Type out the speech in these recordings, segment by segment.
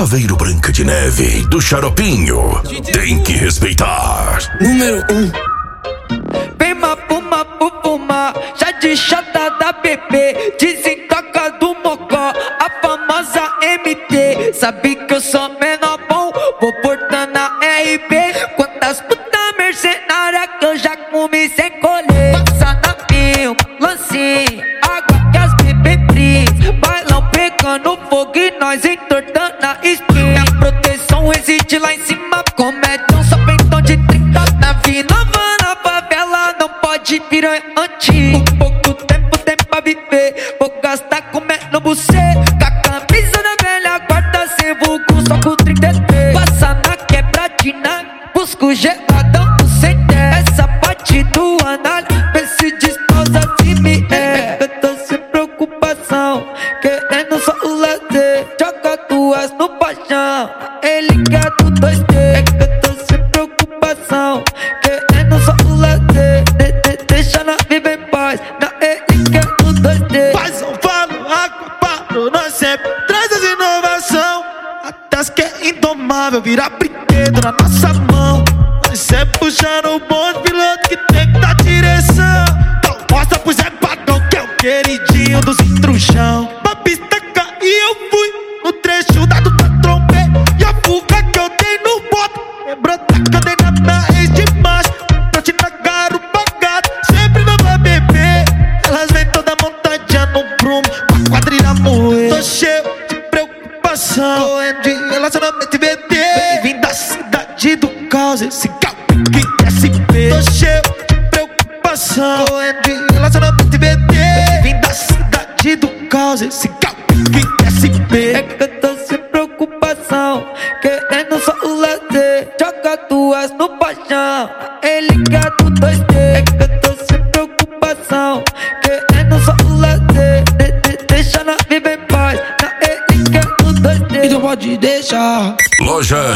Saveiro Branca de Neve, do Xaropinho. Tem que respeitar. Número 1. Vem mapuma, pupuma, já de chata da bebê. Desentoca do mocó, a famosa MT. Sabe que eu sou menor bom, vou portando a RB. Quantas putas mercenárias que eu já comi sem colher. Passa na filma, lancinho, água que as bebê brisa. Bailão pegando fogo e nós entortando a esquina. Minha proteção reside lá em cima, comédia só pentão de 30. Na vida nova, na favela, não pode piranha antigo. Pouco tempo tem pra viver, vou gastar comendo bucê. Com a camisa da velha guarda, sem vulgo, só com 33. Passa na quebradina, busco geladão do CT. Essa parte do anal, vê se desposa se me é. Eu tô sem preocupação, querendo só o lazer. Joga duas no paixão, ele quer do 2D. Eu tô sem preocupação, querendo só o lazer. Deixa na viver em paz, na ele quer do 2D. Faz São Paulo, água, parou, nós sempre traz as inovação. Até as que é indomável, vira brinquedo na nossa mão. Nós sempre puxando o bonde, piloto que tem que dar direção. Então mostra pro Zé Pagão que é o queridinho dos intrujão. Pra pista cair eu fui, no trecho dado da trombei. E a fuga que eu dei no bote, lembrou da que eu dei na minha ex de macho. Pra te tragar o pagado, sempre não vai beber. Elas vêm toda montadinha no prumo, com a quadrilha moer. Tô cheio de preocupação, correndo de relacionamento e VT. Bem-vindo da cidade do caos, esse carro que SP. Tô cheio de preocupação, correndo de relacionamento e VT. Bem-vindo da cidade do caos, esse carro que SP. É que eu tô sem preocupação, querendo só o lazer. Joga duas no paixão, ele quer do 2D. É que eu tô sem preocupação, querendo só o lazer. Deixa na viver em paz, na ele quer do 2D. Então pode deixar. Loja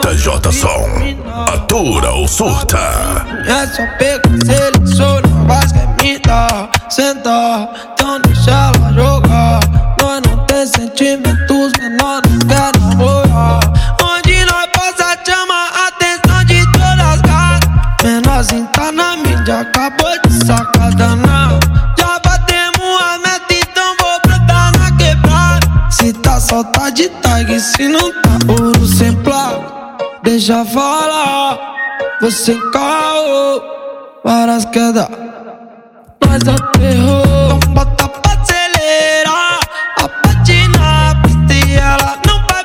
JJ Som. Atura ou surta. É só pegar, seleciona, mas quer me dar. Sentar, então deixa ela jogar. Nós não tem sentimentos, menor não quer namorar. Onde nós passa chama a atenção de todas as gatas. Menorzinho tá na mídia, acabou de sacar danado. Já batemos a meta, então vou brotar na quebrada. Se tá solta de tag, se não tá ouro sem placa. Deixa falar, você caô, várias quedas. Nós aterrou, então bota pra acelerar. A parte na pista e ela não vai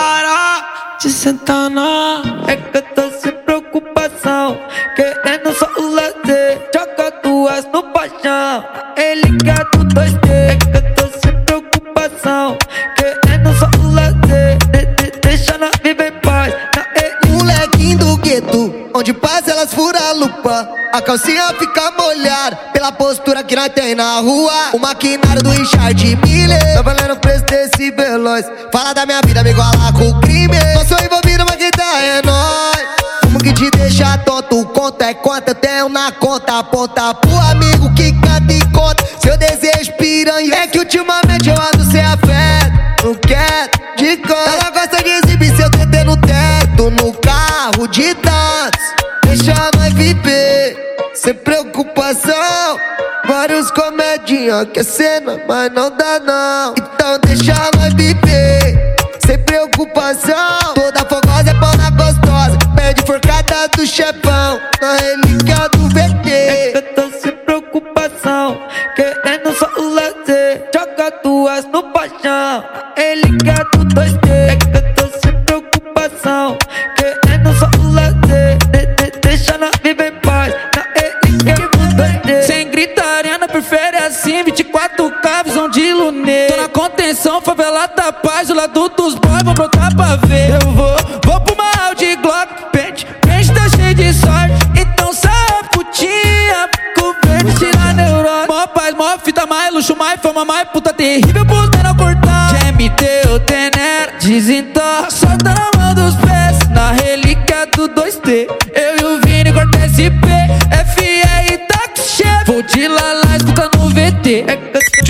parar de sentar na. É que eu tô sem preocupação, querendo só o lazer. Joga duas no paixão, ele quer do 2D. É que eu tô sem preocupação, querendo só o lazer. Deixa na viver em paz, na ele. Molequinho do gueto, onde passa elas furam a lupa. A calcinha fica molhada pela postura que nós tem na rua. O maquinário do Richard Miller, tô valendo o preço desse veloz. Fala da minha vida, me igualar com o crime. Não sou envolvido, mas quem tá é nóis. Como que te deixa tonto, conta é conta. Eu tenho na conta, aponta pro amigo que canta e conta. Seu desejo piranha é que ultimamente eu ando sem afeto. Não quero de conta. Ela gosta de exibir seu TT no teto, no carro de tantos. Deixa nós viver sem preocupação. Vários comedinhos que é cena, mas não dá não. Então deixa nós viver sem preocupação. Toda fogosa é pau na gostosa, perde forcada do chefão, na relíquia do VT. É que eu tô sem preocupação, querendo só o lazer. Joga duas no paixão, ele quer do 2D. É que eu tô sem preocupação, querendo só o lazer. Deixa na viver em paz, na ele quer do 2D. Sem gritaria, não prefere assim. 24K, visão de lunê. Tô na contenção, favela tá paz. Do lado dos boys, vou brotar pra ver. Eu vou pro mal de Glock. Pente tá cheio de sorte. Então sai a putinha com verde, tira a neurose. Mó paz, mó fita, mais luxo, mais fama, mais puta terrível pros menor cortar. GMT, o Tenera, desentorna. Solta na mão dos pés, na relíquia do 2T. Eu e o Vini corta SP, FR e táxi chefe. Vou de lalá, escuta no VT.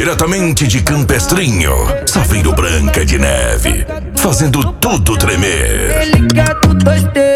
Diretamente de Campestrinho, Safeiro Branca de Neve, fazendo tudo tremer. Ele quer do 2D.